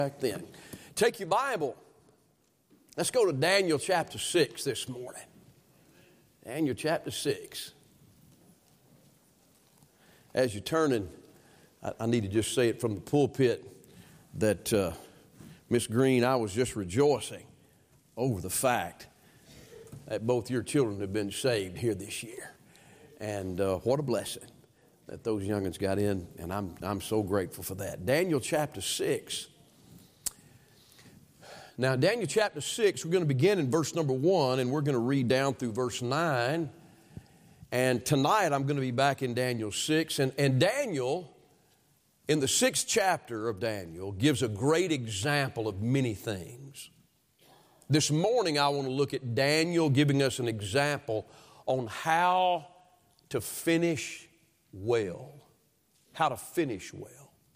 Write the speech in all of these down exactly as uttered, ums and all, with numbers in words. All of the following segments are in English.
Back then. Take your Bible. Let's go to Daniel chapter six this morning. Daniel chapter six. As you're turning, I, I need to just say it from the pulpit that uh, Miss Green, I was just rejoicing over the fact that both your children have been saved here this year. And uh, what a blessing that those young'uns got in, and I'm, I'm so grateful for that. Daniel chapter six. Now, Daniel chapter six, we're going to begin in verse number one, and we're going to read down through verse nine. And tonight, I'm going to be back in Daniel six. And, and Daniel, in the sixth chapter of Daniel, gives a great example of many things. This morning, I want to look at Daniel giving us an example on how to finish well. How to finish well.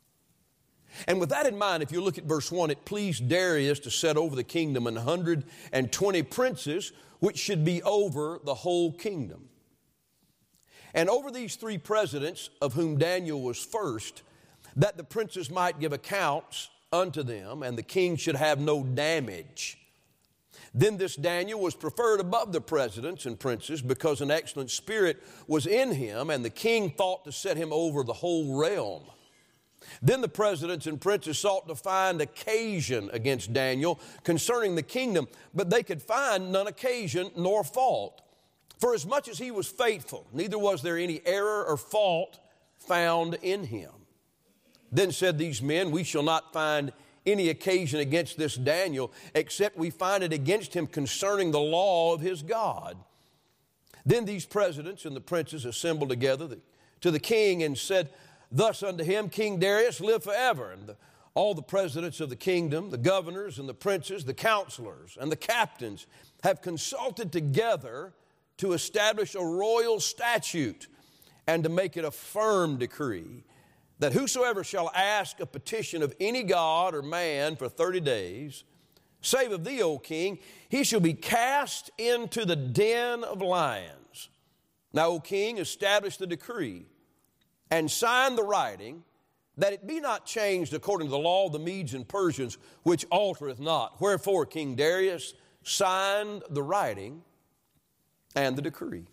And with that in mind, if you look at verse one, it pleased Darius to set over the kingdom an hundred and twenty princes, which should be over the whole kingdom. And over these three presidents, of whom Daniel was first, that the princes might give accounts unto them, and the king should have no damage. Then this Daniel was preferred above the presidents and princes, because an excellent spirit was in him, and the king thought to set him over the whole realm. Then the presidents and princes sought to find occasion against Daniel concerning the kingdom, but they could find none occasion nor fault. For as much as he was faithful, neither was there any error or fault found in him. Then said these men, we shall not find any occasion against this Daniel, except we find it against him concerning the law of his God. Then these presidents and the princes assembled together to the king and said, thus unto him, King Darius, live forever. And the, all the presidents of the kingdom, the governors and the princes, the counselors and the captains have consulted together to establish a royal statute and to make it a firm decree, that whosoever shall ask a petition of any god or man for thirty days, save of thee, O king, he shall be cast into the den of lions. Now, O king, establish the decree and sign the writing, that it be not changed according to the law of the Medes and Persians, which altereth not. Wherefore King Darius signed the writing and the decree.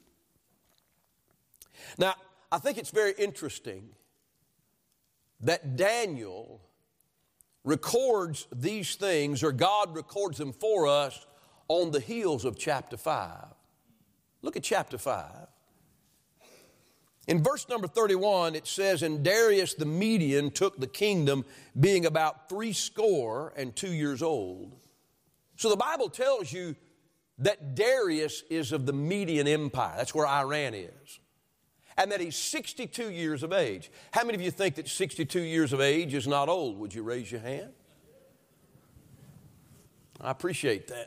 Now, I think it's very interesting that Daniel records these things, or God records them for us, on the heels of chapter five. Look at chapter five. In verse number thirty-one, it says, and Darius the Median took the kingdom, being about three score and two years old. So the Bible tells you that Darius is of the Median Empire. That's where Iran is. And that he's sixty-two years of age. How many of you think that sixty-two years of age is not old? Would you raise your hand? I appreciate that.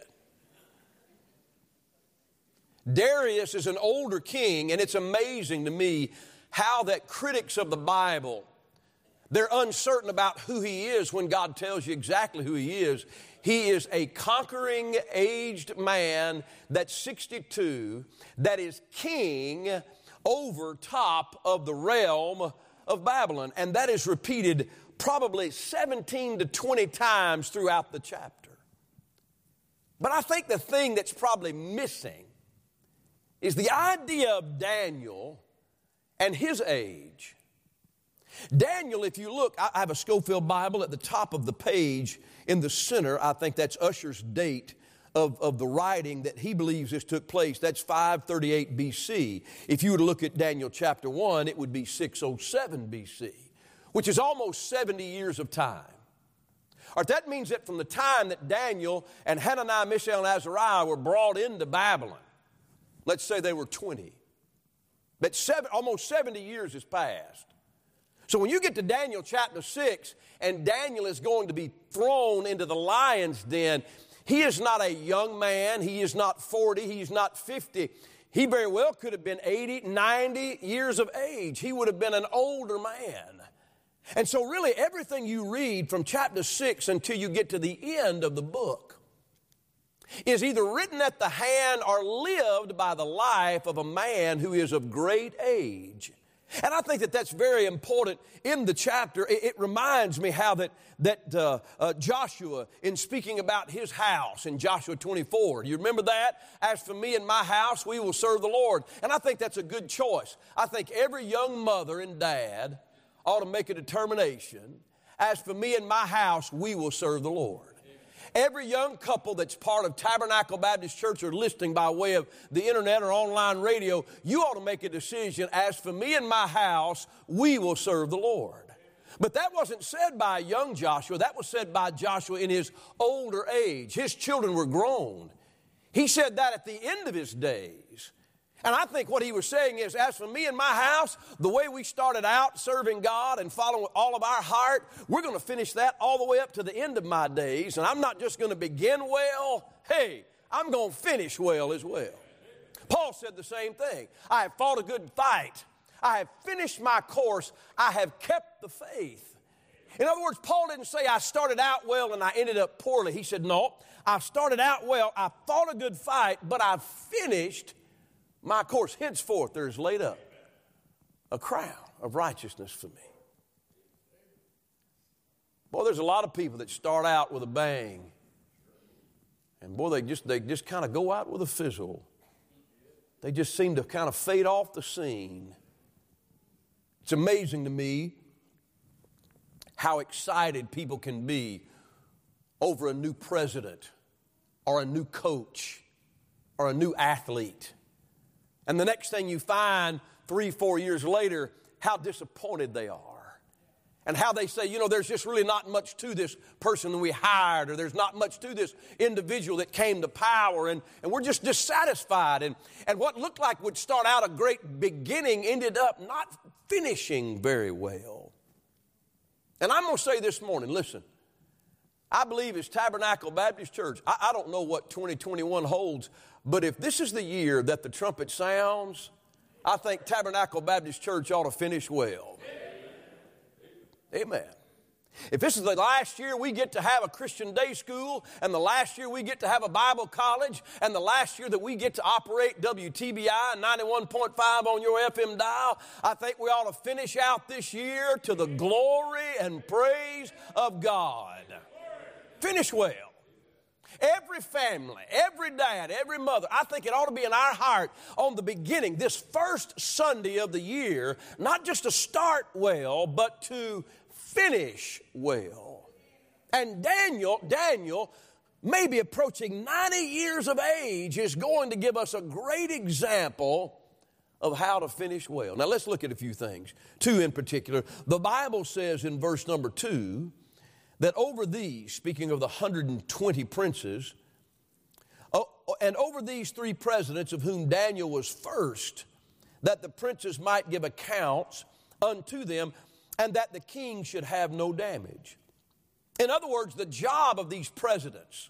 Darius is an older king, and it's amazing to me how that critics of the Bible, they're uncertain about who he is when God tells you exactly who he is. He is a conquering, aged man that's sixty-two, that is king over top of the realm of Babylon. And that is repeated probably seventeen to twenty times throughout the chapter. But I think the thing that's probably missing is the idea of Daniel and his age. Daniel, if you look, I have a Scofield Bible at the top of the page in the center. I think that's Usher's date of, of the writing that he believes this took place. That's five thirty-eight B C. If you were to look at Daniel chapter one, it would be six oh seven B C, which is almost seventy years of time. Or that means that from the time that Daniel and Hananiah, Mishael, and Azariah were brought into Babylon, let's say they were twenty. But seven, almost seventy years has passed. So when you get to Daniel chapter six, and Daniel is going to be thrown into the lion's den, he is not a young man. He is not forty. He is not fifty. He very well could have been eighty, ninety years of age. He would have been an older man. And so really everything you read from chapter six until you get to the end of the book is either written at the hand or lived by the life of a man who is of great age And I think that that's very important in the chapter. It, it reminds me how that, that uh, uh, Joshua, in speaking about his house in Joshua twenty-four, you remember that? As for me and my house, we will serve the Lord. And I think that's a good choice. I think every young mother and dad ought to make a determination, as for me and my house, we will serve the Lord. Every young couple that's part of Tabernacle Baptist Church or listening by way of the internet or online radio, you ought to make a decision, as for me and my house, we will serve the Lord. But that wasn't said by young Joshua. That was said by Joshua in his older age. His children were grown. He said that at the end of his days. And I think what he was saying is, as for me and my house, the way we started out serving God and following with all of our heart, we're going to finish that all the way up to the end of my days. And I'm not just going to begin well. Hey, I'm going to finish well as well. Paul said the same thing. I have fought a good fight. I have finished my course. I have kept the faith. In other words, Paul didn't say I started out well and I ended up poorly. He said, no, I started out well. I fought a good fight, but I finished my course. Henceforth there is laid up a crown of righteousness for me. Boy, there's a lot of people that start out with a bang. And boy, they just they just kind of go out with a fizzle. They just seem to kind of fade off the scene. It's amazing to me how excited people can be over a new president or a new coach or a new athlete. And the next thing you find three, four years later, how disappointed they are. And how they say, you know, there's just really not much to this person that we hired, or there's not much to this individual that came to power, and, and we're just dissatisfied. And, and what looked like would start out a great beginning ended up not finishing very well. And I'm going to say this morning, listen, I believe as Tabernacle Baptist Church, I, I don't know what twenty twenty-one holds, but if this is the year that the trumpet sounds, I think Tabernacle Baptist Church ought to finish well. Amen. If this is the last year we get to have a Christian day school, and the last year we get to have a Bible college, and the last year that we get to operate W T B I ninety-one point five on your F M dial, I think we ought to finish out this year to the glory and praise of God. Finish well. Every family, every dad, every mother, I think it ought to be in our heart on the beginning, this first Sunday of the year, not just to start well, but to finish well. And Daniel, Daniel, maybe approaching ninety years of age, is going to give us a great example of how to finish well. Now let's look at a few things. Two in particular. The Bible says in verse number two, that over these, speaking of the one hundred twenty princes, oh, and over these three presidents, of whom Daniel was first, that the princes might give accounts unto them, and that the king should have no damage. In other words, the job of these presidents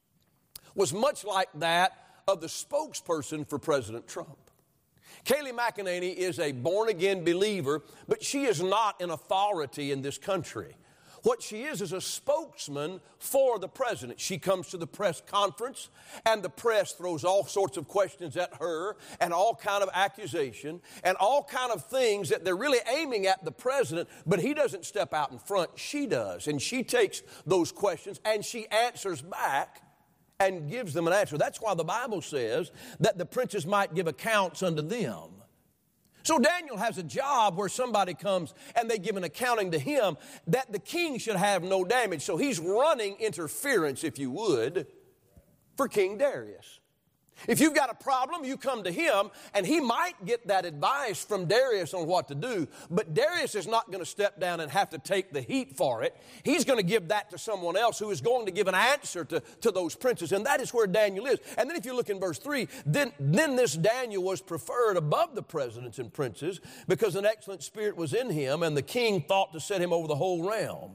was much like that of the spokesperson for President Trump. Kayleigh McEnany is a born-again believer, but she is not an authority in this country. What she is is a spokesman for the president. She comes to the press conference, and the press throws all sorts of questions at her, and all kind of accusation, and all kind of things that they're really aiming at the president, but he doesn't step out in front. She does, and she takes those questions, and she answers back and gives them an answer. That's why the Bible says that the princes might give accounts unto them. So Daniel has a job where somebody comes and they give an accounting to him that the king should have no damage. So he's running interference, if you would, for King Darius. If you've got a problem, you come to him, and he might get that advice from Darius on what to do, but Darius is not going to step down and have to take the heat for it. He's going to give that to someone else who is going to give an answer to, to those princes, and that is where Daniel is. And then if you look in verse three, then, then this Daniel was preferred above the presidents and princes because an excellent spirit was in him, and the king thought to set him over the whole realm.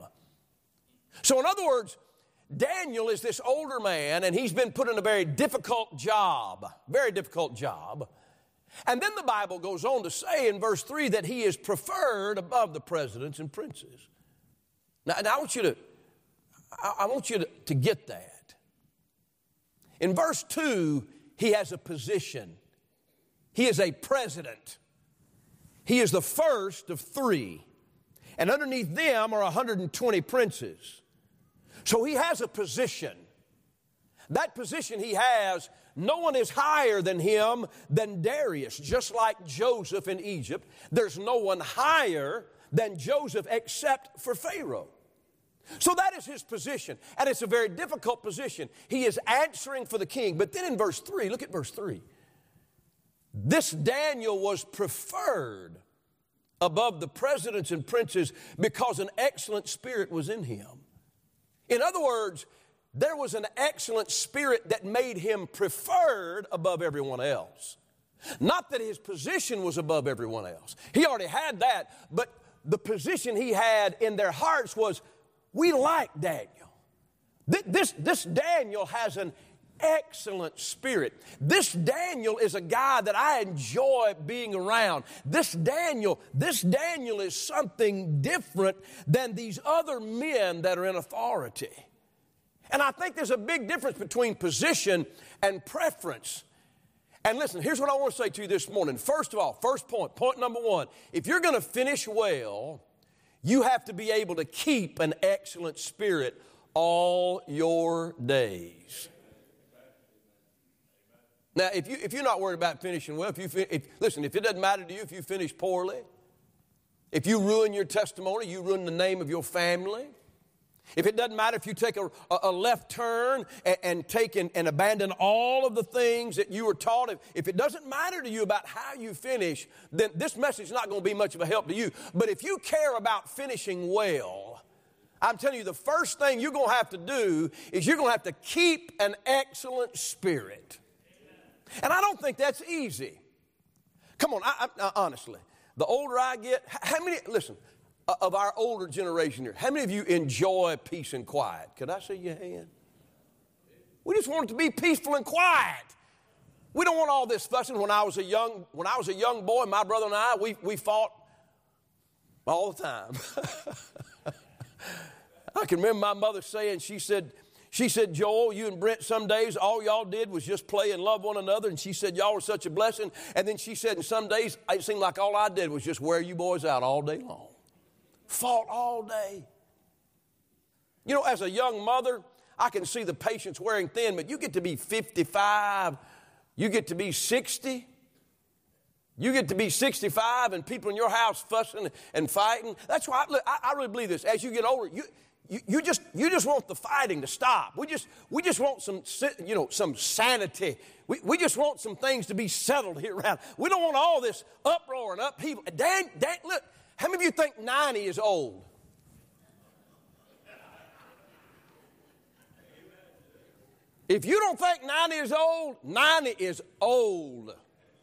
So in other words, Daniel is this older man, and he's been put in a very difficult job, very difficult job. And then the Bible goes on to say in verse three that he is preferred above the presidents and princes. Now, and I want you to, I want you to, to get that. In verse two, he has a position. He is a president. He is the first of three. And underneath them are one hundred twenty princes. So he has a position. That position he has, no one is higher than him than Darius. Just like Joseph in Egypt, there's no one higher than Joseph except for Pharaoh. So that is his position, and it's a very difficult position. He is answering for the king. But then in verse three, look at verse three. This Daniel was preferred above the presidents and princes because an excellent spirit was in him. In other words, there was an excellent spirit that made him preferred above everyone else. Not that his position was above everyone else. He already had that, but the position he had in their hearts was, we like Daniel. This, this Daniel has an excellent spirit. This Daniel is a guy that I enjoy being around. This Daniel, this Daniel is something different than these other men that are in authority. And I think there's a big difference between position and preference. And listen, here's what I want to say to you this morning. First of all, first point, point number one, if you're going to finish well, you have to be able to keep an excellent spirit all your days. Now, if, you, if you're not worried about finishing well, if you if, listen, if it doesn't matter to you if you finish poorly, if you ruin your testimony, you ruin the name of your family. If it doesn't matter if you take a, a left turn and, and take and, and abandon all of the things that you were taught, if, if it doesn't matter to you about how you finish, then this message is not going to be much of a help to you. But if you care about finishing well, I'm telling you, the first thing you're going to have to do is you're going to have to keep an excellent spirit. And I don't think that's easy. Come on, I, I, honestly, the older I get, how many, listen, of our older generation here, how many of you enjoy peace and quiet? Could I see your hand? We just want it to be peaceful and quiet. We don't want all this fussing. When I was a young, when I was a young boy, my brother and I, we, we fought all the time. I can remember my mother saying, she said, She said, Joel, you and Brent, some days all y'all did was just play and love one another. And she said, y'all were such a blessing. And then she said, and some days it seemed like all I did was just wear you boys out all day long. Fought all day. You know, as a young mother, I can see the patience wearing thin, but you get to be fifty-five, you get to be sixty. You get to be sixty-five and people in your house fussing and fighting. That's why I, look, I, I really believe this. As you get older, you... You, you just you just want the fighting to stop. We just we just want some you know some sanity. We we just want some things to be settled here around. We don't want all this uproar and upheaval. Dan, Dan, look, how many of you think ninety is old? If you don't think ninety is old, ninety is old.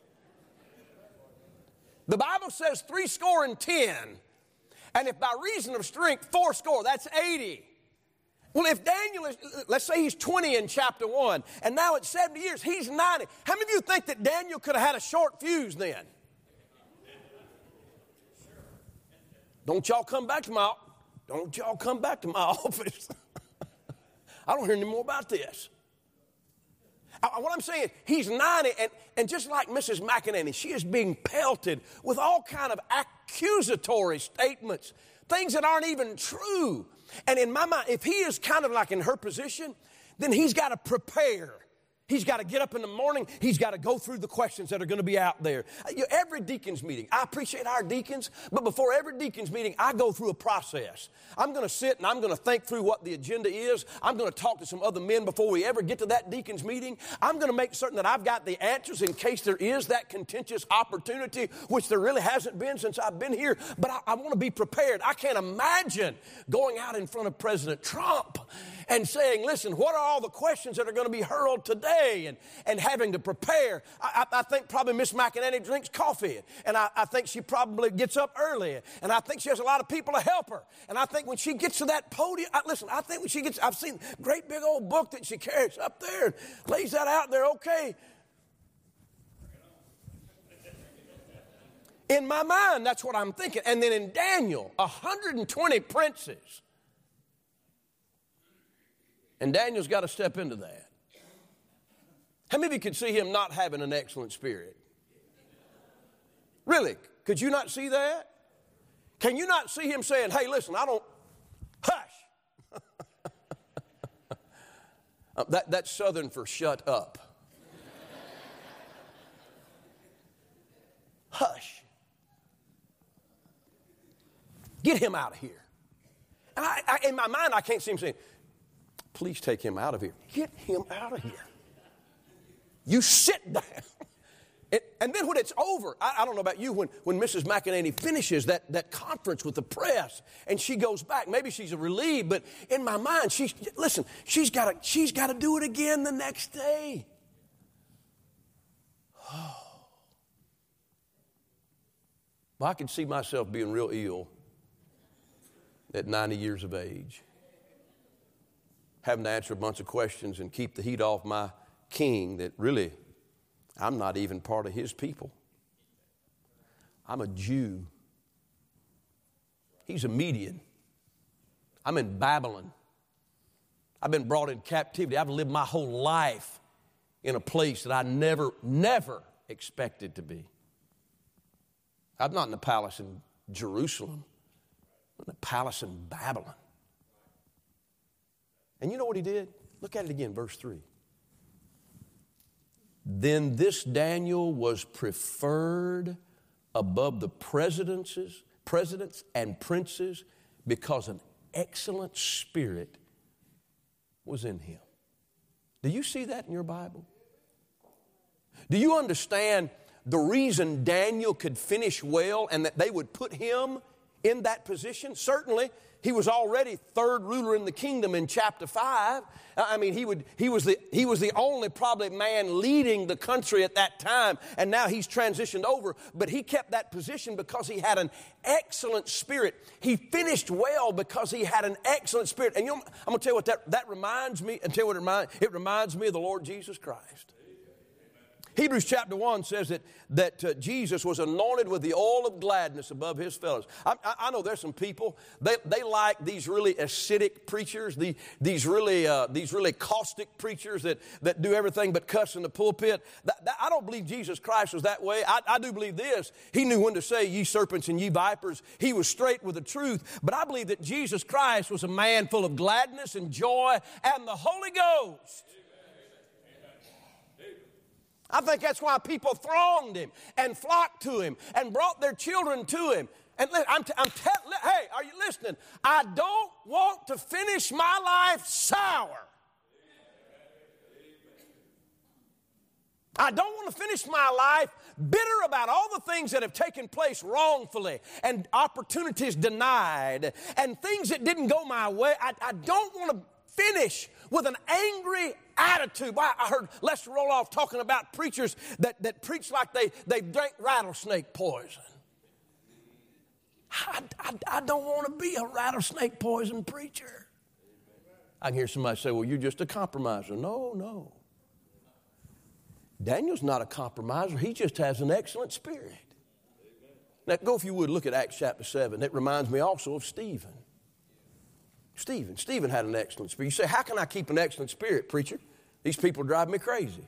The Bible says three score and ten. And if by reason of strength, four score, that's eighty. Well, if Daniel is, let's say he's twenty in chapter one, and now at seventy years, he's ninety. How many of you think that Daniel could have had a short fuse then? Don't y'all come back to my, don't y'all come back to my office. I don't hear any more about this. I, what I'm saying, he's ninety, and, and just like Missus McEnany, she is being pelted with all kind of accusatory statements, things that aren't even true. And in my mind, if he is kind of like in her position, then he's got to prepare. He's got to get up in the morning. He's got to go through the questions that are going to be out there. Every deacon's meeting, I appreciate our deacons, but before every deacon's meeting, I go through a process. I'm going to sit and I'm going to think through what the agenda is. I'm going to talk to some other men before we ever get to that deacon's meeting. I'm going to make certain that I've got the answers in case there is that contentious opportunity, which there really hasn't been since I've been here. But I, I want to be prepared. I can't imagine going out in front of President Trump and saying, listen, what are all the questions that are going to be hurled today? And, and having to prepare. I, I, I think probably Miss McEnany drinks coffee. And I, I think she probably gets up early. And I think she has a lot of people to help her. And I think when she gets to that podium, I, listen, I think when she gets, I've seen a great big old book that she carries up there and lays that out there, okay. In my mind, that's what I'm thinking. And then in Daniel, one hundred twenty princes. And Daniel's got to step into that. How many of you could see him not having an excellent spirit? Really? Could you not see that? Can you not see him saying, hey, listen, I don't, hush. uh, that, that's Southern for shut up. Hush. Get him out of here. And I, I, in my mind, I can't see him saying, please take him out of here. Get him out of here. You sit down. And, and then when it's over, I, I don't know about you, when, when Missus McEnany finishes that, that conference with the press and she goes back, maybe she's relieved, but in my mind, she's, listen, she's got to she's got to do it again the next day. Oh. Well, I could see myself being real ill at ninety years of age, having to answer a bunch of questions and keep the heat off my king that really, I'm not even part of his people. I'm a Jew. He's a Median. I'm in Babylon. I've been brought in captivity. I've lived my whole life in a place that I never, never expected to be. I'm not in the palace in Jerusalem. I'm in the palace in Babylon. And you know what he did? Look at it again, verse three. Then this Daniel was preferred above the presidents, presidents and princes because an excellent spirit was in him. Do you see that in your Bible? Do you understand the reason Daniel could finish well and that they would put him in that position? Certainly, he was already third ruler in the kingdom in chapter five. I mean, he would he was the he was the only probably man leading the country at that time, and now he's transitioned over. But he kept that position because he had an excellent spirit. He finished well because he had an excellent spirit. And you know, I'm going to tell you what that, that reminds me. And tell you what it reminds it reminds me of the Lord Jesus Christ. Hebrews chapter one says that, that uh, Jesus was anointed with the oil of gladness above his fellows. I, I, I know there's some people, they, they like these really acidic preachers, the, these really uh, these really caustic preachers that, that do everything but cuss in the pulpit. That, that, I don't believe Jesus Christ was that way. I, I do believe this. He knew when to say, ye serpents and ye vipers. He was straight with the truth. But I believe that Jesus Christ was a man full of gladness and joy and the Holy Ghost. I think that's why people thronged him and flocked to him and brought their children to him. And I'm, t- I'm te- hey, are you listening? I don't want to finish my life sour. I don't want to finish my life bitter about all the things that have taken place wrongfully and opportunities denied and things that didn't go my way. I, I don't want to finish with an angry attitude. I heard Lester Roloff talking about preachers that, that preach like they, they drank rattlesnake poison. I, I, I don't want to be a rattlesnake poison preacher. I can hear somebody say, well, you're just a compromiser. No, no. Daniel's not a compromiser. He just has an excellent spirit. Now, go if you would, look at Acts chapter seven. It reminds me also of Stephen. Stephen. Stephen had an excellent spirit. You say, how can I keep an excellent spirit, preacher? These people drive me crazy.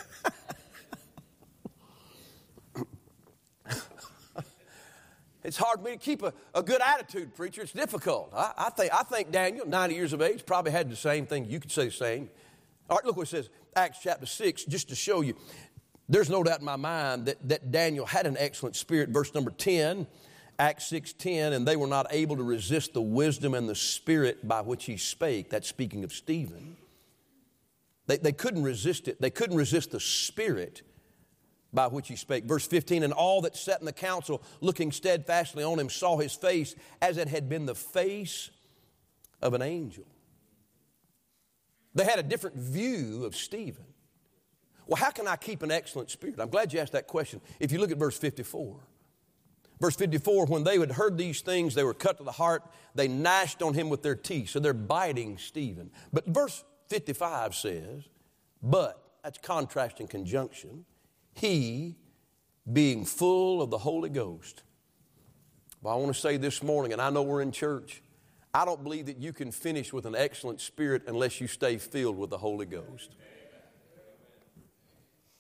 It's hard for me to keep a, a good attitude, preacher. It's difficult. I, I, think, I think Daniel, ninety years of age, probably had the same thing. You could say the same. All right, look what it says, Acts chapter six, just to show you. There's no doubt in my mind that, that Daniel had an excellent spirit. Verse number ten, Acts six ten, and they were not able to resist the wisdom and the spirit by which he spake. That's speaking of Stephen. They, they couldn't resist it. They couldn't resist the spirit by which he spake. Verse fifteen, and all that sat in the council, looking steadfastly on him, saw his face as it had been the face of an angel. They had a different view of Stephen. Well, how can I keep an excellent spirit? I'm glad you asked that question. If you look at verse fifty-four. Verse fifty-four, when they had heard these things, they were cut to the heart. They gnashed on him with their teeth. So they're biting Stephen. But verse fifty-five says, but, that's contrasting conjunction, he, being full of the Holy Ghost. Well, I want to say this morning, and I know we're in church, I don't believe that you can finish with an excellent spirit unless you stay filled with the Holy Ghost.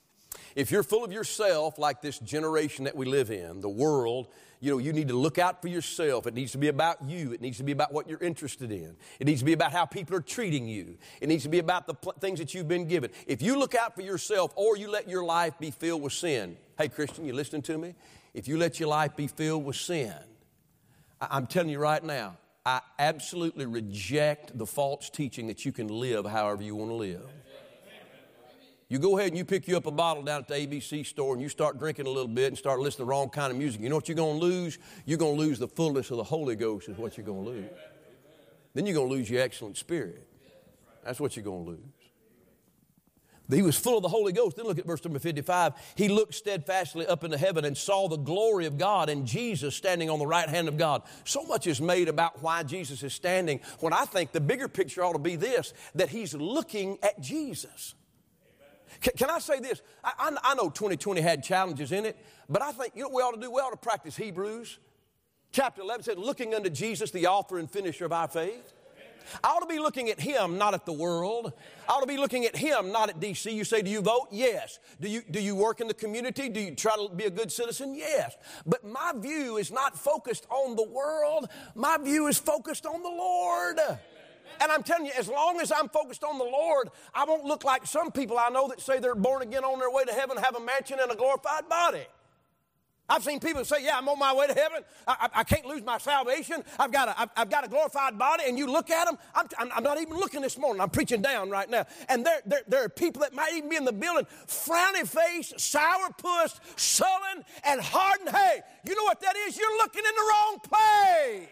If you're full of yourself like this generation that we live in, the world, you know, you need to look out for yourself. It needs to be about you. It needs to be about what you're interested in. It needs to be about how people are treating you. It needs to be about the pl- things that you've been given. If you look out for yourself or you let your life be filled with sin, hey, Christian, you listening to me? If you let your life be filled with sin, I- I'm telling you right now, I absolutely reject the false teaching that you can live however you want to live. You go ahead and you pick you up a bottle down at the A B C store and you start drinking a little bit and start listening to the wrong kind of music. You know what you're going to lose? You're going to lose the fullness of the Holy Ghost is what you're going to lose. Then you're going to lose your excellent spirit. That's what you're going to lose. He was full of the Holy Ghost. Then look at verse number fifty-five. He looked steadfastly up into heaven and saw the glory of God and Jesus standing on the right hand of God. So much is made about why Jesus is standing, when I think the bigger picture ought to be this, that he's looking at Jesus. Can, can I say this? I, I, I know twenty twenty had challenges in it, but I think, you know what we ought to do? We ought to practice Hebrews. Chapter eleven said, looking unto Jesus, the author and finisher of our faith. I ought to be looking at him, not at the world. I ought to be looking at him, not at D C. You say, do you vote? Yes. Do you, do you work in the community? Do you try to be a good citizen? Yes. But my view is not focused on the world. My view is focused on the Lord. And I'm telling you, as long as I'm focused on the Lord, I won't look like some people I know that say they're born again on their way to heaven, have a mansion and a glorified body. I've seen people say, yeah, I'm on my way to heaven. I, I, I can't lose my salvation. I've got, a, I've, I've got a glorified body. And you look at them. I'm, I'm, I'm not even looking this morning. I'm preaching down right now. And there, there, there are people that might even be in the building, frowny face, sourpuss, sullen, and hardened. Hey, you know what that is? You're looking in the wrong place.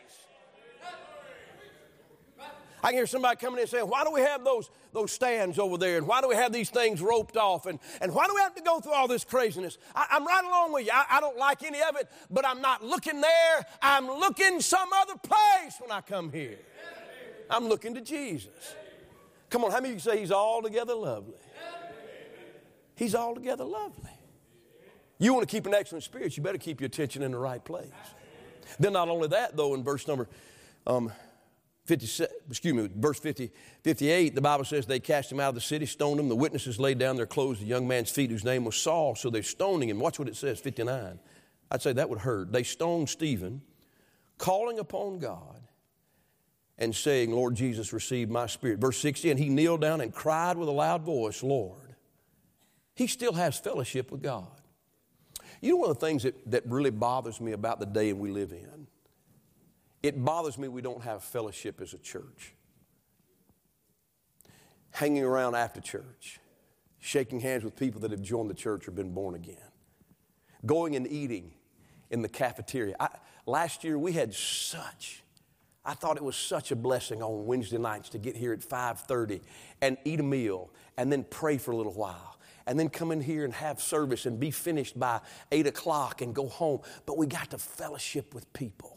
I can hear somebody coming in and saying, why do we have those, those stands over there? And why do we have these things roped off? And, and why do we have to go through all this craziness? I, I'm right along with you. I, I don't like any of it, but I'm not looking there. I'm looking some other place when I come here. I'm looking to Jesus. Come on, how many of you say he's altogether lovely? He's altogether lovely. You want to keep an excellent spirit, you better keep your attention in the right place. Then not only that, though, in verse number... Um, fifty, excuse me, verse fifty, fifty-eight, the Bible says they cast him out of the city, stoned him. The witnesses laid down their clothes at the young man's feet whose name was Saul, so they're stoning him. Watch what it says, fifty-nine. I'd say that would hurt. They stoned Stephen, calling upon God and saying, Lord Jesus, receive my spirit. Verse sixty, and he kneeled down and cried with a loud voice, Lord. He still has fellowship with God. You know one of the things that, that really bothers me about the day we live in? It bothers me we don't have fellowship as a church. Hanging around after church, shaking hands with people that have joined the church or been born again. Going and eating in the cafeteria. I, last year we had such, I thought it was such a blessing on Wednesday nights to get here at five thirty and eat a meal and then pray for a little while. And then come in here and have service and be finished by eight o'clock and go home. But we got to fellowship with people.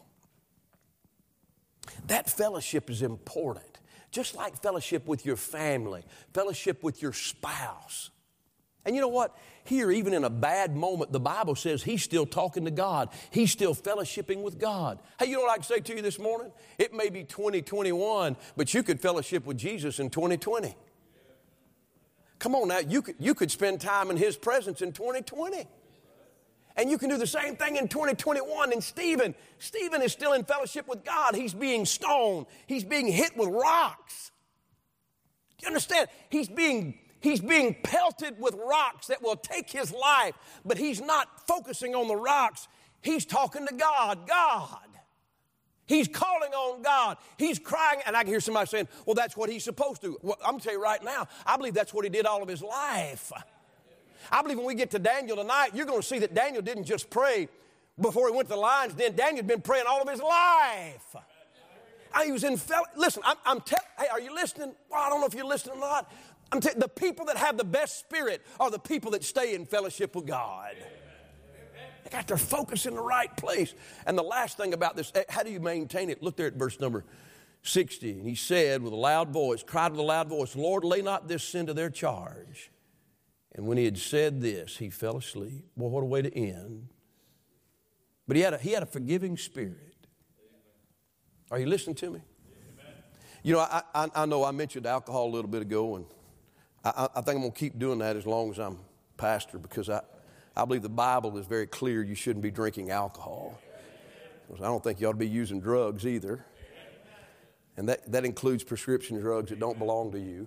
That fellowship is important. Just like fellowship with your family, fellowship with your spouse. And you know what? Here, even in a bad moment, the Bible says he's still talking to God. He's still fellowshipping with God. Hey, you know what I can say to you this morning? It may be twenty twenty-one, but you could fellowship with Jesus in twenty twenty. Come on now, you could, you could spend time in his presence in twenty twenty. And you can do the same thing in twenty twenty-one. And Stephen, Stephen is still in fellowship with God. He's being stoned. He's being hit with rocks. Do you understand? He's being, he's being pelted with rocks that will take his life. But he's not focusing on the rocks. He's talking to God. God. He's calling on God. He's crying. And I can hear somebody saying, well, that's what he's supposed to. Well, I'm going to tell you right now, I believe that's what he did all of his life. I believe when we get to Daniel tonight, you're going to see that Daniel didn't just pray before he went to the lions. Then Daniel had been praying all of his life. I, he was in, fel- listen, I'm, I'm telling, hey, are you listening? Well, I don't know if you're listening or not. I'm te- the people that have the best spirit are the people that stay in fellowship with God. They got their focus in the right place. And the last thing about this, how do you maintain it? Look there at verse number sixty. And he said with a loud voice, cried with a loud voice, Lord, lay not this sin to their charge. And when he had said this, he fell asleep. Boy, what a way to end. But he had a, he had a forgiving spirit. Are you listening to me? Amen. You know, I, I, I know I mentioned alcohol a little bit ago, and I, I think I'm going to keep doing that as long as I'm pastor because I, I believe the Bible is very clear you shouldn't be drinking alcohol. I don't think you ought to be using drugs either. And that, that includes prescription drugs that don't belong to you.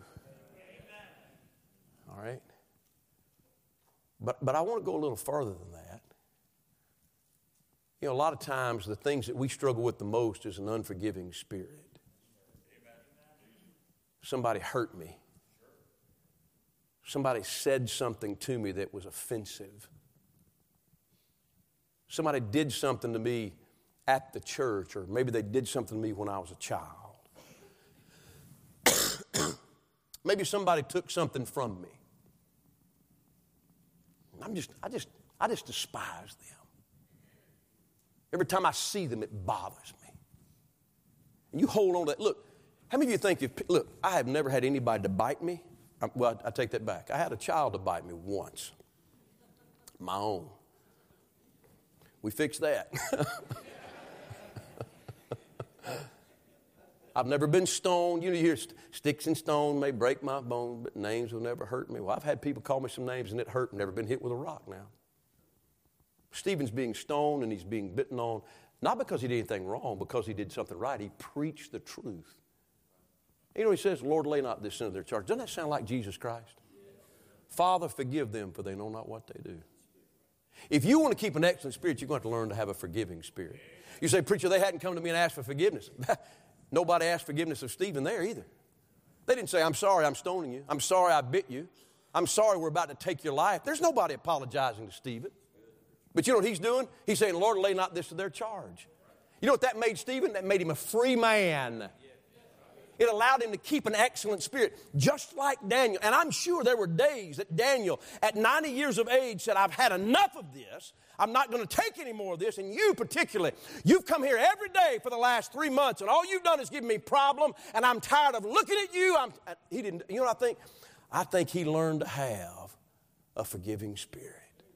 All right? But, but I want to go a little further than that. You know, a lot of times the things that we struggle with the most is an unforgiving spirit. Somebody hurt me. Somebody said something to me that was offensive. Somebody did something to me at the church, or maybe they did something to me when I was a child. Maybe somebody took something from me. I'm just, I just, I just despise them. Every time I see them, it bothers me. And you hold on to that. Look, how many of you think, if, look, I have never had anybody to bite me. I, well, I, I take that back. I had a child to bite me once. My own. We fixed that. I've never been stoned. You know, you hear sticks and stone may break my bone, but names will never hurt me. Well, I've had people call me some names and it hurt. Never been hit with a rock now. Stephen's being stoned and he's being bitten on, not because he did anything wrong, because he did something right. He preached the truth. You know, he says, Lord, lay not this sin to their charge. Doesn't that sound like Jesus Christ? Father, forgive them, for they know not what they do. If you want to keep an excellent spirit, you're going to have to learn to have a forgiving spirit. You say, preacher, they hadn't come to me and asked for forgiveness. Nobody asked forgiveness of Stephen there either. They didn't say, I'm sorry I'm stoning you. I'm sorry I bit you. I'm sorry we're about to take your life. There's nobody apologizing to Stephen. But you know what he's doing? He's saying, Lord, lay not this to their charge. You know what that made Stephen? That made him a free man. It allowed him to keep an excellent spirit, just like Daniel. And I'm sure there were days that Daniel, at ninety years of age, said, I've had enough of this. I'm not going to take any more of this. And you particularly, you've come here every day for the last three months, and all you've done is give me problem, and I'm tired of looking at you. I'm, he didn't. You know what I think? I think he learned to have a forgiving spirit.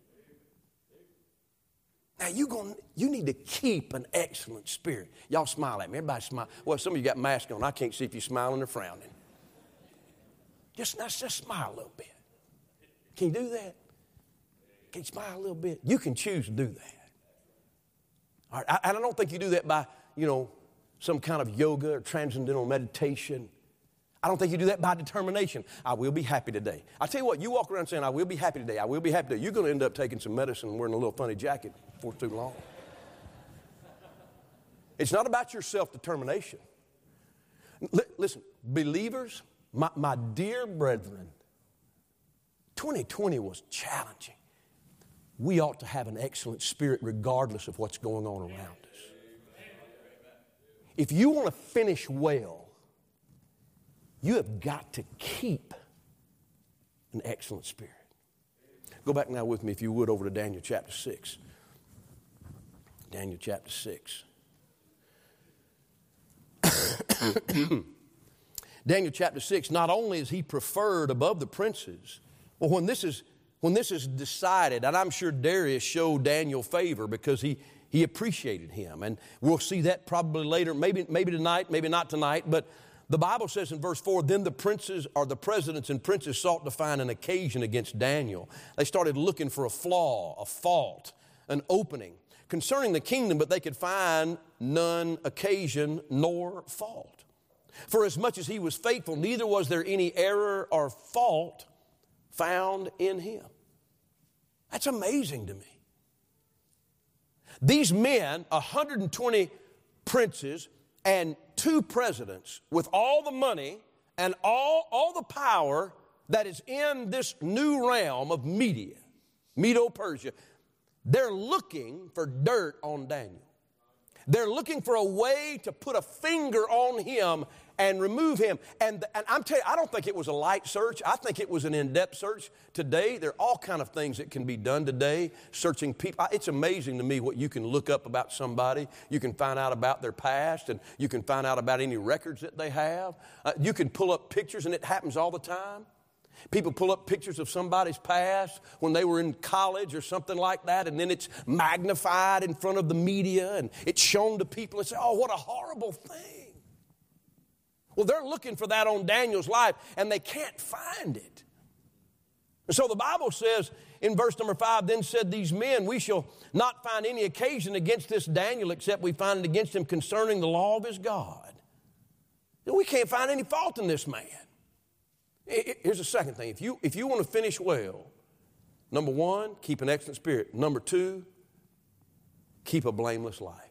Now, you going you need to keep an excellent spirit. Y'all smile at me. Everybody smile. Well, some of you got masks on. I can't see if you're smiling or frowning. Just, let's just smile a little bit. Can you do that? Can you smile a little bit? You can choose to do that. All right, I, and I don't think you do that by, you know, some kind of yoga or transcendental meditation. I don't think you do that by determination. I will be happy today. I tell you what, you walk around saying, I will be happy today. I will be happy today. You're going to end up taking some medicine and wearing a little funny jacket for too long. It's not about your self-determination. L- listen, believers, my, my dear brethren, twenty twenty was challenging. We ought to have an excellent spirit regardless of what's going on around us. If you want to finish well, you have got to keep an excellent spirit. Go back now with me, if you would, over to Daniel chapter six. Daniel chapter six. Daniel chapter six, not only is he preferred above the princes, well, when this is when this is decided, and I'm sure Darius showed Daniel favor because he, he appreciated him. And we'll see that probably later, maybe, maybe tonight, maybe not tonight, but the Bible says in verse four, then the princes or the presidents and princes sought to find an occasion against Daniel. They started looking for a flaw, a fault, an opening concerning the kingdom, but they could find none occasion nor fault. For as much as he was faithful, neither was there any error or fault found in him. That's amazing to me. These men, one hundred twenty princes, and two presidents with all the money and all, all the power that is in this new realm of Media, Medo-Persia, they're looking for dirt on Daniel. They're looking for a way to put a finger on him and remove him. And, and I'm telling you, I don't think it was a light search. I think it was an in-depth search. Today, there are all kind of things that can be done today, searching people. It's amazing to me what you can look up about somebody. You can find out about their past, and you can find out about any records that they have. Uh, you can pull up pictures, and it happens all the time. People pull up pictures of somebody's past when they were in college or something like that, and then it's magnified in front of the media, and it's shown to people and say, oh, what a horrible thing. Well, they're looking for that on Daniel's life, and they can't find it. And so the Bible says in verse number five, then said these men, we shall not find any occasion against this Daniel except we find it against him concerning the law of his God. We can't find any fault in this man. Here's the second thing. If you, if you want to finish well, number one, keep an excellent spirit. Number two, keep a blameless life.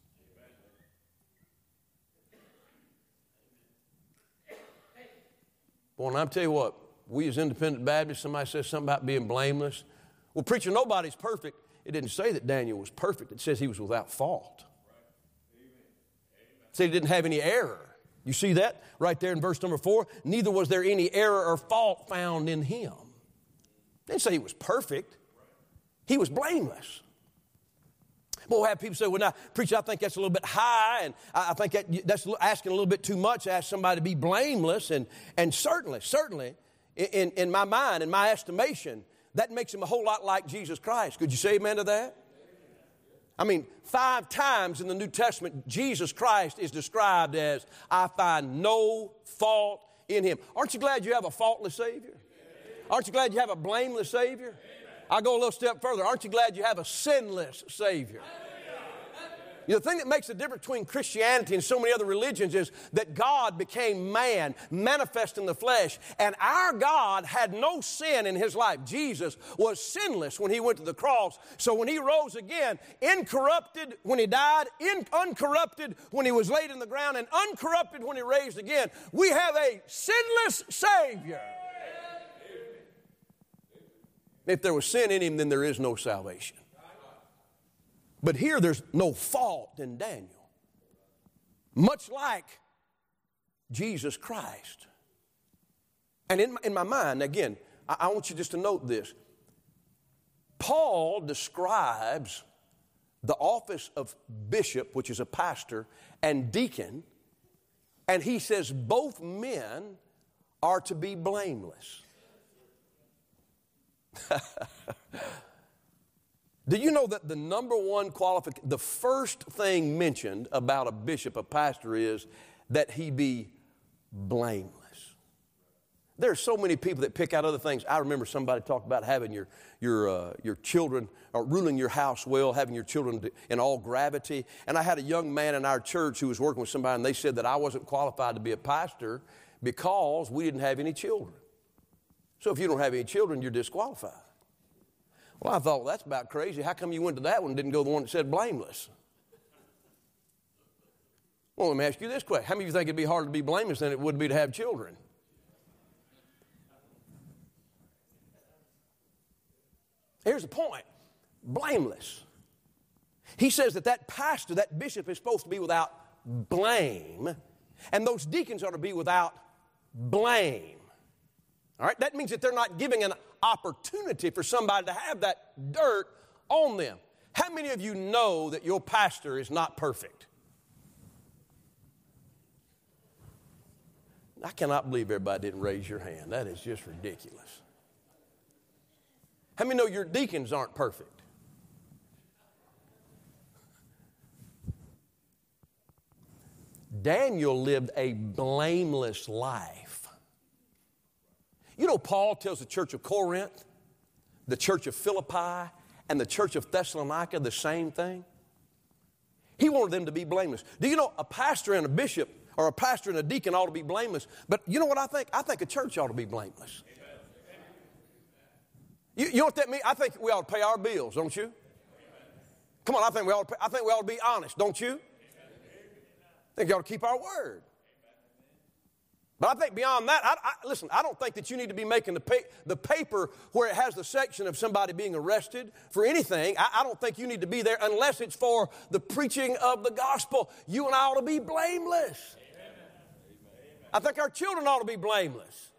Boy, and I'll tell you what, we as independent Baptists, somebody says something about being blameless. Well, preacher, nobody's perfect. It didn't say that Daniel was perfect. It says he was without fault. It said he didn't have any error. You see that right there in verse number four? Neither was there any error or fault found in him. It didn't say he was perfect. He was blameless. Well, we'll have people say, well, now, preacher, I think that's a little bit high, and I think that, that's asking a little bit too much to ask somebody to be blameless. And, and certainly, certainly, in, in my mind, in my estimation, that makes him a whole lot like Jesus Christ. Could you say amen to that? I mean, five times in the New Testament, Jesus Christ is described as, I find no fault in him. Aren't you glad you have a faultless Savior? Aren't you glad you have a blameless Savior? I'll go a little step further. Aren't you glad you have a sinless Savior? You know, the thing that makes the difference between Christianity and so many other religions is that God became man, manifest in the flesh, and our God had no sin in his life. Jesus was sinless when he went to the cross. So when he rose again, incorrupted when he died, in, uncorrupted when he was laid in the ground, and uncorrupted when he raised again, we have a sinless Savior. If there was sin in him, then there is no salvation. But here there's no fault in Daniel. Much like Jesus Christ. And in my, in my mind, again, I, I want you just to note this. Paul describes the office of bishop, which is a pastor, and deacon, and he says both men are to be blameless. Do you know that the number one qualification, the first thing mentioned about a bishop, a pastor, is that he be blameless? There are so many people that pick out other things. I remember somebody talked about having your your uh, your children, or ruling your house well, having your children in all gravity. And I had a young man in our church who was working with somebody, and they said that I wasn't qualified to be a pastor because we didn't have any children. So if you don't have any children, you're disqualified. Well, I thought, well, that's about crazy. How come you went to that one and didn't go to the one that said blameless? Well, let me ask you this question. How many of you think it'd be harder to be blameless than it would be to have children? Here's the point. Blameless. He says that that pastor, that bishop is supposed to be without blame, and those deacons are to be without blame. All right? That means that they're not giving an opportunity for somebody to have that dirt on them. How many of you know that your pastor is not perfect? I cannot believe everybody didn't raise your hand. That is just ridiculous. How many know your deacons aren't perfect? Daniel lived a blameless life. You know, Paul tells the church of Corinth, the church of Philippi, and the church of Thessalonica the same thing. He wanted them to be blameless. Do you know a pastor and a bishop, or a pastor and a deacon ought to be blameless? But you know what I think? I think a church ought to be blameless. You, you know what that means? I think we ought to pay our bills, don't you? Come on, I think we ought to pay, I think we ought to be honest, don't you? I think we ought to keep our word. But I think beyond that, I, I, listen, I don't think that you need to be making the, pa- the paper where it has the section of somebody being arrested for anything. I, I don't think you need to be there unless it's for the preaching of the gospel. You and I ought to be blameless. Amen. I think our children ought to be blameless.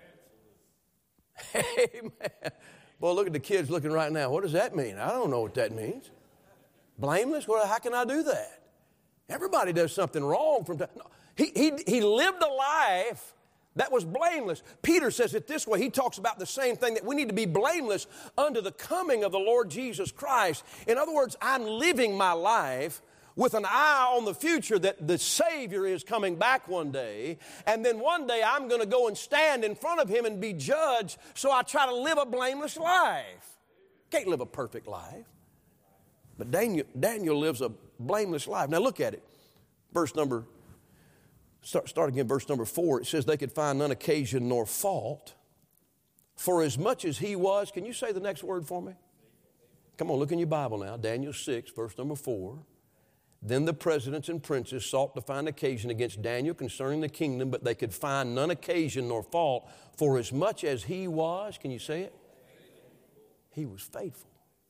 Amen. Amen. Well, look at the kids looking right now. What does that mean? I don't know what that means. Blameless? Well, how can I do that? Everybody does something wrong from time. No. He, he, he lived a life that was blameless. Peter says it this way. He talks about the same thing, that we need to be blameless unto the coming of the Lord Jesus Christ. In other words, I'm living my life with an eye on the future that the Savior is coming back one day, and then one day I'm going to go and stand in front of Him and be judged, so I try to live a blameless life. Can't live a perfect life. But Daniel, Daniel lives a blameless life. Now look at it. Verse number, start, start again, verse number four. It says they could find none occasion nor fault. For as much as he was, can you say the next word for me? Come on, look in your Bible now. Daniel six, verse number four. Then the presidents and princes sought to find occasion against Daniel concerning the kingdom, but they could find none occasion nor fault. For as much as he was, can you say it? He was faithful.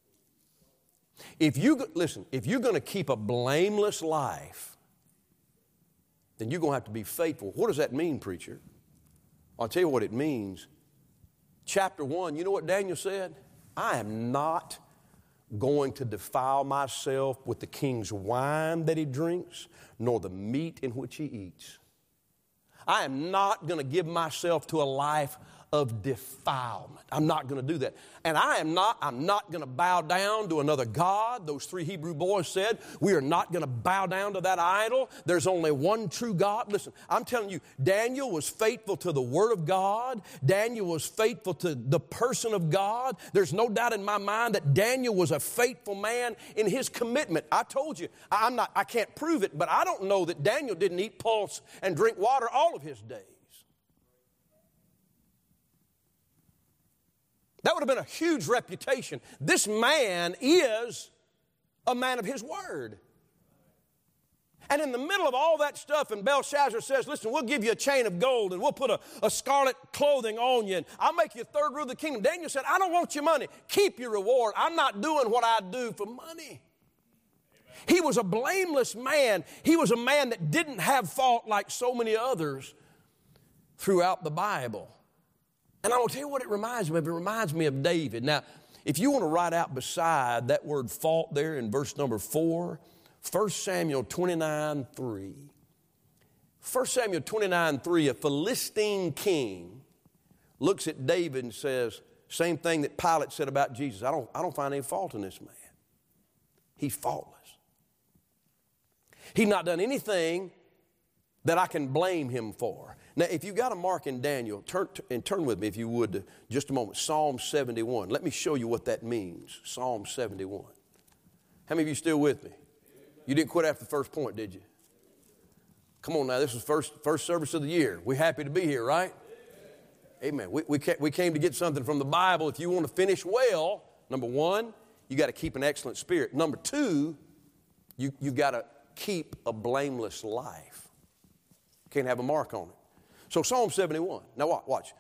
If you, listen, if you're going to keep a blameless life, then you're going to have to be faithful. What does that mean, preacher? I'll tell you what it means. Chapter one, you know what Daniel said? I am not going to defile myself with the king's wine that he drinks, nor the meat in which he eats. I am not going to give myself to a life of defilement. I'm not going to do that. And I am not, I'm not going to bow down to another god. Those three Hebrew boys said, we are not going to bow down to that idol. There's only one true God. Listen, I'm telling you, Daniel was faithful to the Word of God. Daniel was faithful to the person of God. There's no doubt in my mind that Daniel was a faithful man in his commitment. I told you, I'm not, I can't prove it, but I don't know that Daniel didn't eat pulse and drink water all of his days. That would have been a huge reputation. This man is a man of his word. And in the middle of all that stuff, and Belshazzar says, listen, we'll give you a chain of gold, and we'll put a, a scarlet clothing on you, and I'll make you third ruler of the kingdom. Daniel said, I don't want your money. Keep your reward. I'm not doing what I do for money. Amen. He was a blameless man. He was a man that didn't have fault like so many others throughout the Bible. And I will tell you what it reminds me of. It reminds me of David. Now, if you want to write out beside that word fault there in verse number four, First Samuel twenty-nine three. First Samuel twenty-nine three, a Philistine king looks at David and says, same thing that Pilate said about Jesus. I don't, I don't find any fault in this man. He's faultless. He's not done anything that I can blame him for. Now, if you've got a mark in Daniel, turn, and turn with me, if you would, to just a moment, Psalm seventy-one. Let me show you what that means, Psalm seventy-one. How many of you still with me? You didn't quit after the first point, did you? Come on now, this is first first service of the year. We're happy to be here, right? Amen. We, we, we came to get something from the Bible. If you want to finish well, number one, you got to keep an excellent spirit. Number two, you, you've got to keep a blameless life. Can't have a mark on it. So Psalm seventy-one. Now watch, watch.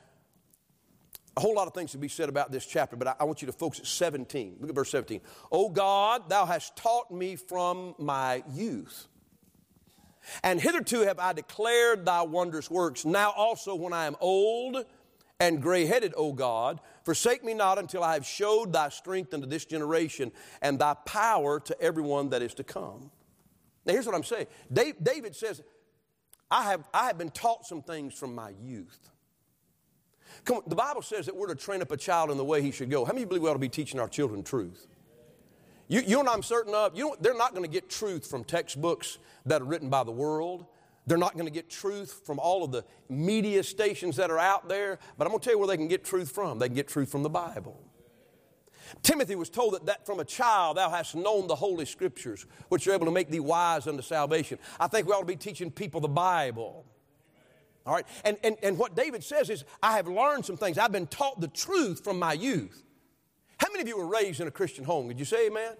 A whole lot of things to be said about this chapter, but I, I want you to focus at seventeen. Look at verse seventeen. O God, thou hast taught me from my youth, and hitherto have I declared thy wondrous works. Now also when I am old and gray-headed, O God, forsake me not until I have showed thy strength unto this generation and thy power to everyone that is to come. Now here's what I'm saying. David says, I have, I have been taught some things from my youth. Come on, the Bible says that we're to train up a child in the way he should go. How many of you believe we ought to be teaching our children truth? You, you and I'm certain of, you know, they're not going to get truth from textbooks that are written by the world. They're not going to get truth from all of the media stations that are out there. But I'm going to tell you where they can get truth from. They can get truth from the Bible. Timothy was told that, that from a child thou hast known the Holy Scriptures, which are able to make thee wise unto salvation. I think we ought to be teaching people the Bible. All right? And, and, and what David says is, I have learned some things. I've been taught the truth from my youth. How many of you were raised in a Christian home? Did you say amen?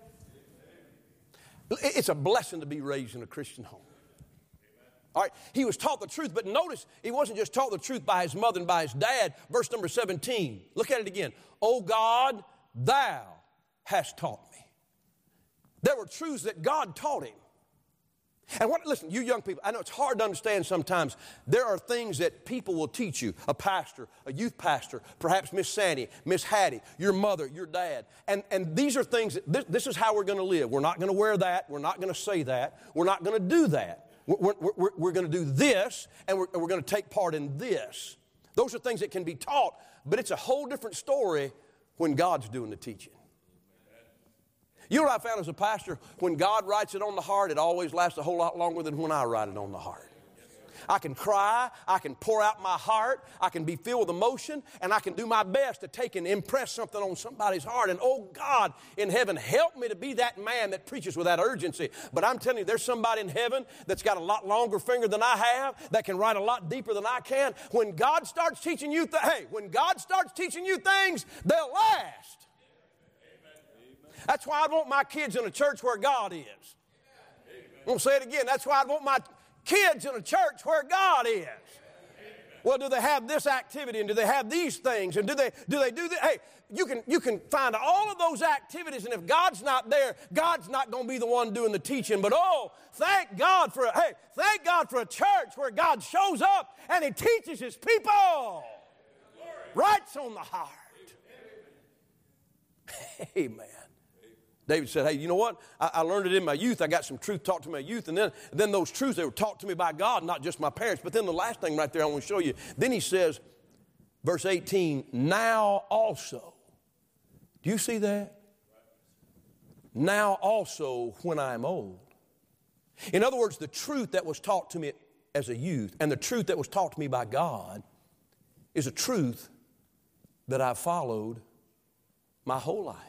It's a blessing to be raised in a Christian home. All right, he was taught the truth, but notice he wasn't just taught the truth by his mother and by his dad. Verse number seventeen, look at it again. O God, thou hast taught me. There were truths that God taught him. And what, listen, you young people, I know it's hard to understand sometimes. There are things that people will teach you, a pastor, a youth pastor, perhaps Miss Sandy, Miss Hattie, your mother, your dad. And, and these are things, that this, this is how we're going to live. We're not going to wear that. We're not going to say that. We're not going to do that. We're, we're, we're, we're going to do this, and we're, we're going to take part in this. Those are things that can be taught, but it's a whole different story when God's doing the teaching. You know what I found as a pastor? When God writes it on the heart, it always lasts a whole lot longer than when I write it on the heart. I can cry, I can pour out my heart, I can be filled with emotion, and I can do my best to take and impress something on somebody's heart. And oh God in heaven, help me to be that man that preaches with that urgency. But I'm telling you, there's somebody in heaven that's got a lot longer finger than I have, that can write a lot deeper than I can. When God starts teaching you, th- hey, when God starts teaching you things, they'll last. That's why I want my kids in a church where God is. I'm going to say it again. That's why I want my kids in a church where God is. Well, do they have this activity, and do they have these things, and do they do they do that? Hey, you can you can find all of those activities, and if God's not there, God's not going to be the one doing the teaching. But oh, thank God for a, hey, thank God for a church where God shows up and He teaches His people. Writes on the heart. Amen. David said, hey, you know what? I, I learned it in my youth. I got some truth taught to my youth. And then, then those truths, they were taught to me by God, not just my parents. But then the last thing right there I want to show you. Then he says, verse eighteen, now also. Do you see that? Now also when I am old. In other words, the truth that was taught to me as a youth and the truth that was taught to me by God is a truth that I've followed my whole life.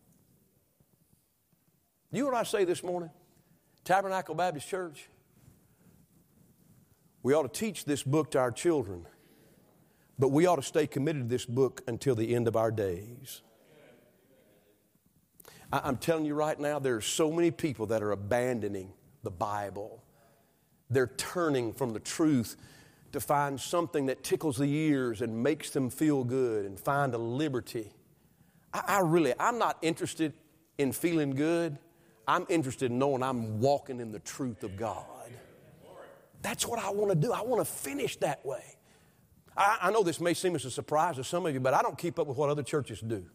You know what I say this morning? Tabernacle Baptist Church, we ought to teach this book to our children, but we ought to stay committed to this book until the end of our days. I, I'm telling you right now, there are so many people that are abandoning the Bible. They're turning from the truth to find something that tickles the ears and makes them feel good and find a liberty. I, I really, I'm not interested in feeling good. I'm interested in knowing I'm walking in the truth of God. That's what I want to do. I want to finish that way. I, I know this may seem as a surprise to some of you, but I don't keep up with what other churches do.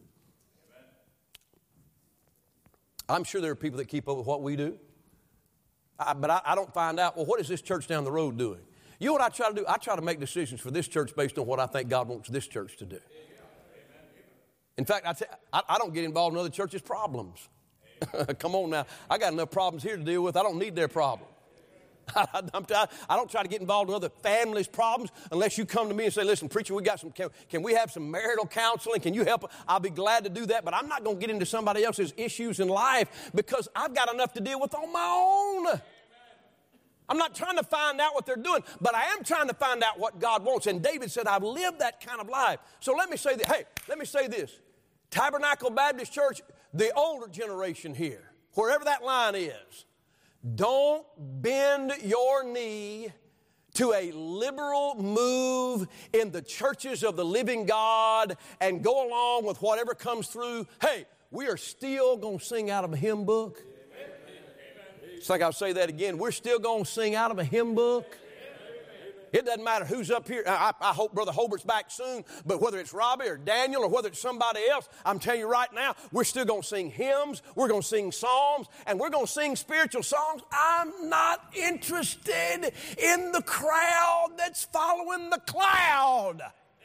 I'm sure there are people that keep up with what we do. I, but I, I don't find out, well, what is this church down the road doing? You know what I try to do? I try to make decisions for this church based on what I think God wants this church to do. In fact, I, t- I, I don't get involved in other churches' problems. Come on now. I got enough problems here to deal with. I don't need their problem. I, I'm t- I don't try to get involved in other families' problems unless you come to me and say, listen, preacher, we got some, can, can we have some marital counseling? Can you help? I'll be glad to do that, but I'm not going to get into somebody else's issues in life because I've got enough to deal with on my own. I'm not trying to find out what they're doing, but I am trying to find out what God wants. And David said, I've lived that kind of life. So let me say that, hey, let me say this. Tabernacle Baptist Church, the older generation here, wherever that line is, don't bend your knee to a liberal move in the churches of the living God and go along with whatever comes through. Hey, we are still going to sing out of a hymn book. It's like I'll say that again. We're still going to sing out of a hymn book. It doesn't matter who's up here. I, I hope Brother Holbert's back soon, but whether it's Robbie or Daniel or whether it's somebody else, I'm telling you right now, we're still going to sing hymns, we're going to sing psalms, and we're going to sing spiritual songs. I'm not interested in the crowd that's following the cloud.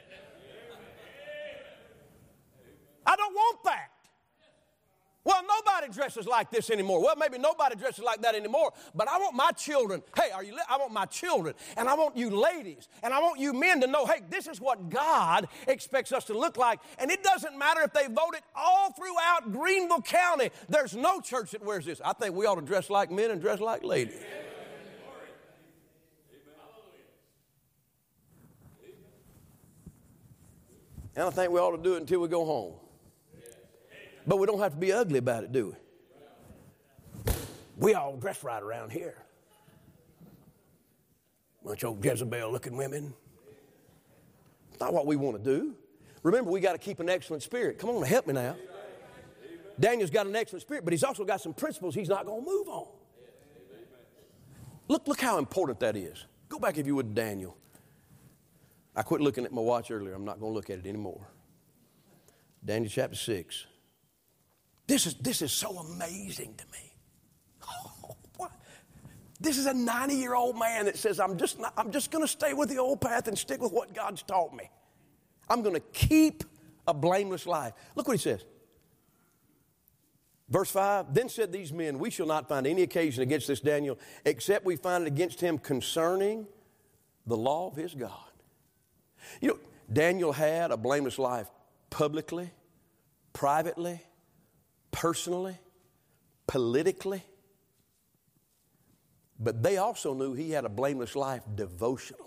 I don't want that. Well, nobody dresses like this anymore. Well, maybe nobody dresses like that anymore. But I want my children, hey, are you? Li- I want my children, and I want you ladies, and I want you men to know, hey, this is what God expects us to look like. And it doesn't matter if they voted all throughout Greenville County. There's no church that wears this. I think we ought to dress like men and dress like ladies. And I think we ought to do it until we go home. But we don't have to be ugly about it, do we? We all dress right around here. Bunch of old Jezebel-looking women. It's not what we want to do. Remember, we got to keep an excellent spirit. Come on, help me now. Daniel's got an excellent spirit, but he's also got some principles he's not going to move on. Look, look how important that is. Go back, if you would, to Daniel. I quit looking at my watch earlier. I'm not going to look at it anymore. Daniel chapter six. This is, this is so amazing to me. Oh, what? This is a ninety-year-old man that says, I'm just, not, I'm just going to stay with the old path and stick with what God's taught me. I'm going to keep a blameless life. Look what he says. Verse five, then said these men, we shall not find any occasion against this Daniel, except we find it against him concerning the law of his God. You know, Daniel had a blameless life publicly, privately, personally, politically. But they also knew he had a blameless life devotionally.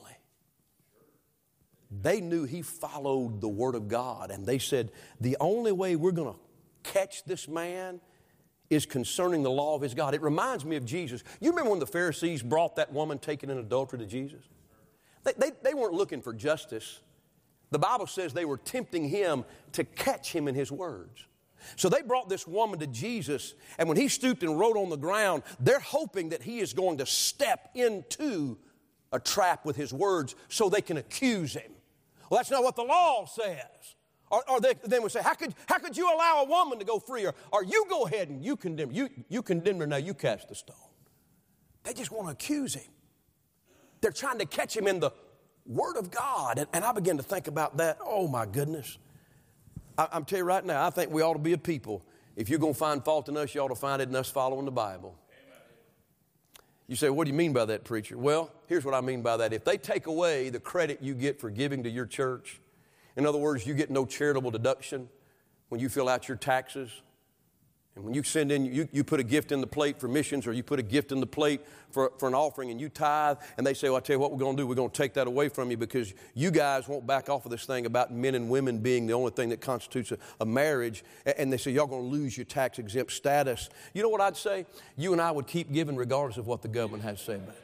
They knew he followed the Word of God, and they said, the only way we're going to catch this man is concerning the law of his God. It reminds me of Jesus. You remember when the Pharisees brought that woman taken in adultery to Jesus? They, they, they weren't looking for justice. The Bible says they were tempting him to catch him in his words. So they brought this woman to Jesus, and when he stooped and wrote on the ground, they're hoping that he is going to step into a trap with his words so they can accuse him. Well, that's not what the law says. Or, or they, they would say, how could, how could you allow a woman to go free? Or, or you go ahead and you condemn her. You, you condemn her, now you cast the stone. They just want to accuse him. They're trying to catch him in the Word of God. And, and I began to think about that. Oh, my goodness. I, I'm telling you right now, I think we ought to be a people. If you're going to find fault in us, you ought to find it in us following the Bible. You say, what do you mean by that, preacher? Well, here's what I mean by that. If they take away the credit you get for giving to your church, in other words, you get no charitable deduction when you fill out your taxes, and when you send in, you, you put a gift in the plate for missions, or you put a gift in the plate for, for an offering, and you tithe, and they say, well, I'll tell you what we're going to do. We're going to take that away from you because you guys won't back off of this thing about men and women being the only thing that constitutes a, a marriage, and they say, y'all going to lose your tax-exempt status. You know what I'd say? You and I would keep giving regardless of what the government has to say about that.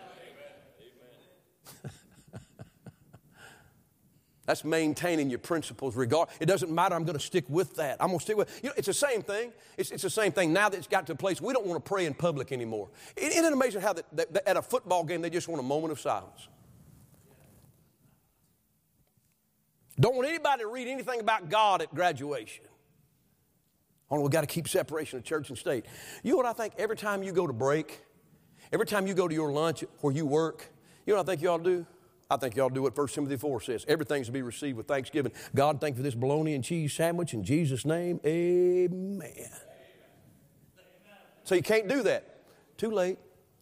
That's maintaining your principles. Regard. It doesn't matter. I'm going to stick with that. I'm going to stick with it. You know, it's the same thing. It's, it's the same thing now that it's got to a place we don't want to pray in public anymore. Isn't it amazing how that, that, that at a football game they just want a moment of silence? Don't want anybody to read anything about God at graduation. Oh, we've got to keep separation of church and state. You know what I think? Every time you go to break, every time you go to your lunch where you work, you know what I think you ought to do? I think you ought to do what First Timothy four says. Everything's to be received with thanksgiving. God, thank you for this bologna and cheese sandwich. In Jesus' name, amen. Amen. So you can't do that. Too late.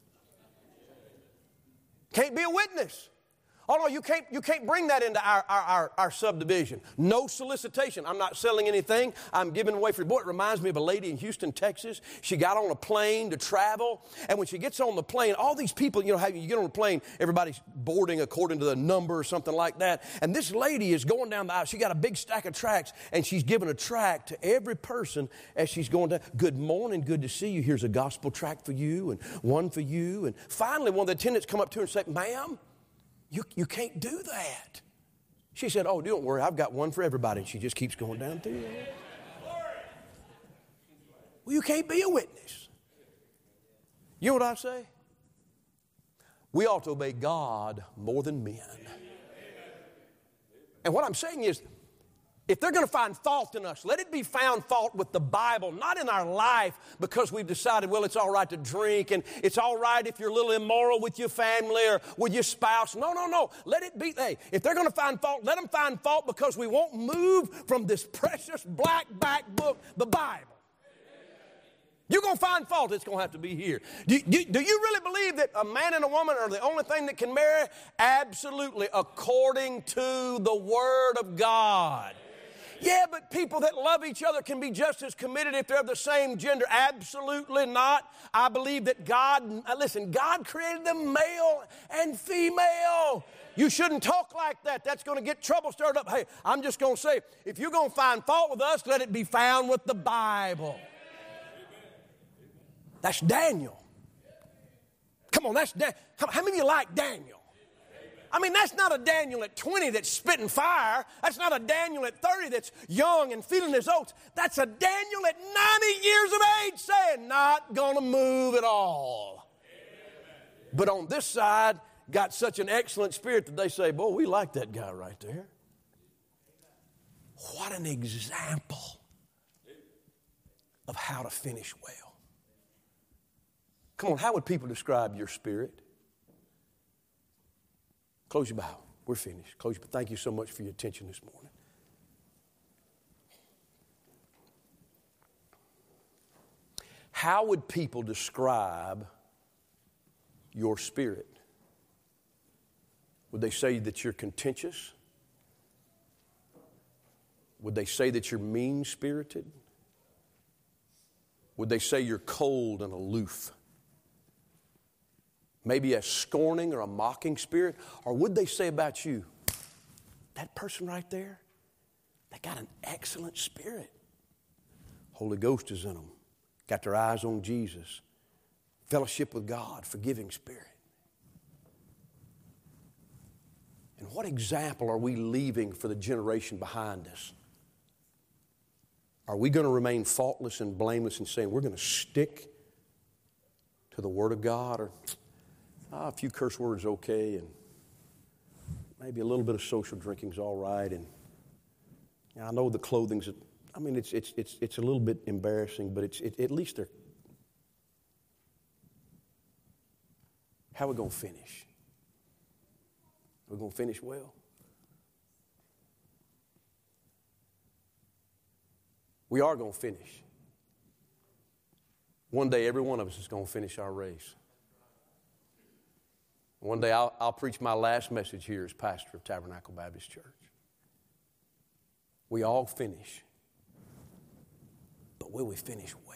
Can't be a witness. Oh, no, you can't, you can't bring that into our, our, our, our subdivision. No solicitation. I'm not selling anything. I'm giving away free. Boy, it reminds me of a lady in Houston, Texas. She got on a plane to travel, and when she gets on the plane, all these people, you know, how you get on a plane, everybody's boarding according to the number or something like that, and this lady is going down the aisle. She got a big stack of tracts, and she's giving a tract to every person as she's going down. Good morning, good to see you. Here's a gospel tract for you, and one for you. And finally, one of the attendants come up to her and say, ma'am, You, you can't do that. She said, oh, don't worry, I've got one for everybody. And she just keeps going down through there. Well, you can't be a witness. You know what I say? We ought to obey God more than men. And what I'm saying is, if they're going to find fault in us, let it be found fault with the Bible, not in our life because we've decided, well, it's all right to drink and it's all right if you're a little immoral with your family or with your spouse. No, no, no. Let it be, hey, if they're going to find fault, let them find fault because we won't move from this precious black back book, the Bible. You're going to find fault, it's going to have to be here. Do, do, do you really believe that a man and a woman are the only thing that can marry? Absolutely, according to the Word of God. Yeah, but people that love each other can be just as committed if they're of the same gender. Absolutely not. I believe that God, listen, God created them male and female. You shouldn't talk like that. That's going to get trouble stirred up. Hey, I'm just going to say, if you're going to find fault with us, let it be found with the Bible. That's Daniel. Come on, that's Daniel. How many of you like Daniel? I mean, that's not a Daniel at twenty that's spitting fire. That's not a Daniel at thirty that's young and feeling his oats. That's a Daniel at ninety years of age saying, not going to move at all. But on this side, got such an excellent spirit that they say, boy, we like that guy right there. What an example of how to finish well. Come on, how would people describe your spirit? Close your Bible. We're finished. Close your, thank you so much for your attention this morning. How would people describe your spirit? Would they say that you're contentious? Would they say that you're mean-spirited? Would they say you're cold and aloof? Maybe a scorning or a mocking spirit? Or would they say about you, that person right there, they got an excellent spirit. Holy Ghost is in them. Got their eyes on Jesus. Fellowship with God, forgiving spirit. And what example are we leaving for the generation behind us? Are we going to remain faultless and blameless and saying we're going to stick to the Word of God? Or ah, a few curse words okay, and maybe a little bit of social drinking's all right. And you know, I know the clothing's, I mean, it's it's it's it's a little bit embarrassing, but it's it, at least they're. How are we going to finish? We're going to finish well. We are going to finish. One day, every one of us is going to finish our race. One day, I'll, I'll preach my last message here as pastor of Tabernacle Baptist Church. We all finish. But will we finish well?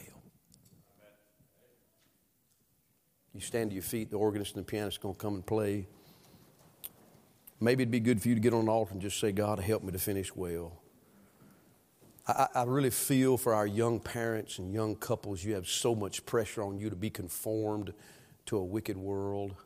You stand to your feet, the organist and the pianist are going to come and play. Maybe it'd be good for you to get on an altar and just say, God, help me to finish well. I, I really feel for our young parents and young couples, you have so much pressure on you to be conformed to a wicked world.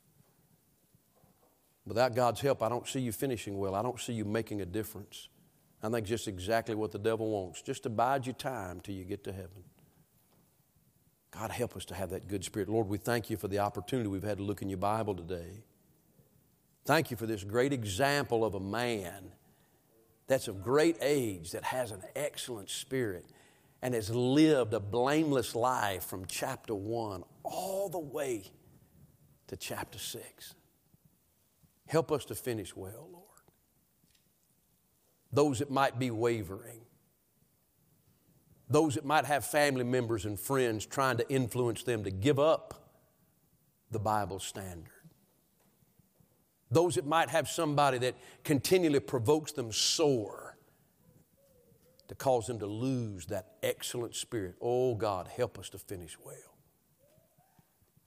Without God's help, I don't see you finishing well. I don't see you making a difference. I think just exactly what the devil wants. Just to bide your time till you get to heaven. God, help us to have that good spirit. Lord, we thank you for the opportunity we've had to look in your Bible today. Thank you for this great example of a man that's of great age, that has an excellent spirit, and has lived a blameless life from chapter one all the way to chapter six. Help us to finish well, Lord. Those that might be wavering, those that might have family members and friends trying to influence them to give up the Bible standard. Those that might have somebody that continually provokes them sore to cause them to lose that excellent spirit. Oh, God, help us to finish well.